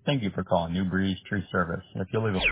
Thank you for calling New Breeze Tree Service. If you'll leave a